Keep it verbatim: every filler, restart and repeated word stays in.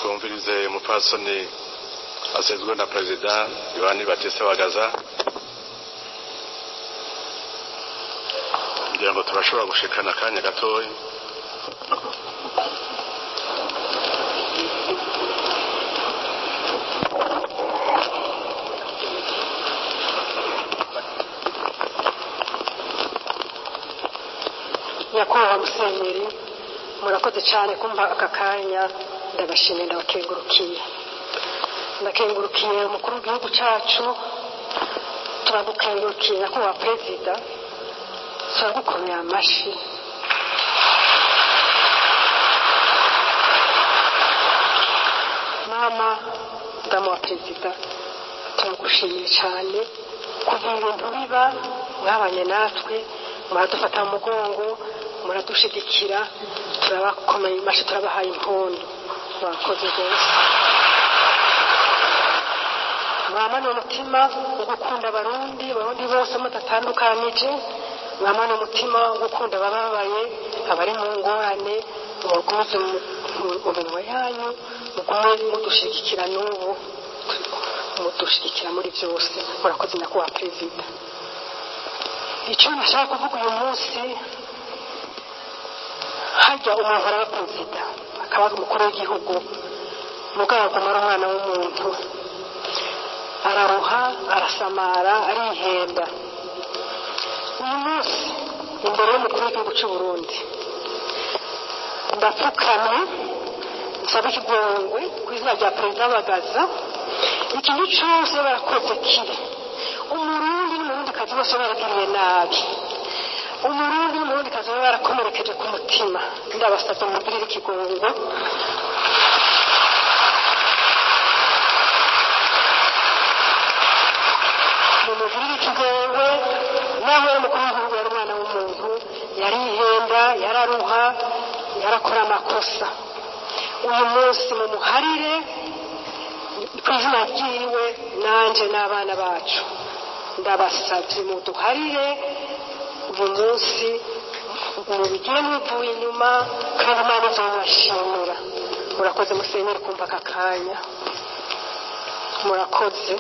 twumvirize umupfasoni asezwe na perezida Yohani Batiste Bagaza kugira ngo turashobora gushikana akanya gatoya. Nyakubahwa Musenyeri, murakoze cyane kumva aka kanya, ndabashimira ndabakengurukiye ndakengurukiye umukuru w'igihugu cyacu, turagukengurukiye nyakubahwa perezida, turagukomera amashyi. mama damu wa perezida, turagushimiye cyane kuva ibintu biba mwabanye natwe, muradufata mu mugongo, muradushigikira, turabakomeye amashyi, turabahaye impundu. mwakoze rwose. mwama ni umutima wo gukunda abarundi abarundi bose mudatandukanije, mwama ni umutima wo gukunda abababaye, abari mu ngorane, muguze mu minwa yanyu, mugume mudushigikira n'ubu mudushigikira muri byose. murakoze nyakubahwa perezida. icyo nashaka kuvuga uyu munsi, hajya umuntu araba perezida akaba umukuru w'igihugu, mugabo ari umwana w'umuntu, araruha, arasamara, arihenda. uyu munsi imbere y'umukuru w'igihugu cy'u Burundi ndapfukamye nsaba ikigongwe ku izina rya perezida Bagaza, ikintu cyose barakoze kibi, umurundi n'umurundikazi bose baragiriye nabi, umurundi n'umurundikazi baba barakomerekeje ku mutima, ndabasabye mugirire ikigongwe. mumugirire ikigongwe, nawe umukuru w'igihugu yari umwana w'umuntu, yarihenda, yararuha, yarakora amakosa. uyu munsi mumuharire ku izina ryiwe, nanje n'abana bacu ndabasabye muduharire uyu munsi, mubigire muvuye inyuma, kandi Imana izobashimira. murakoze Musenyeri kumva aka kanya, murakoze.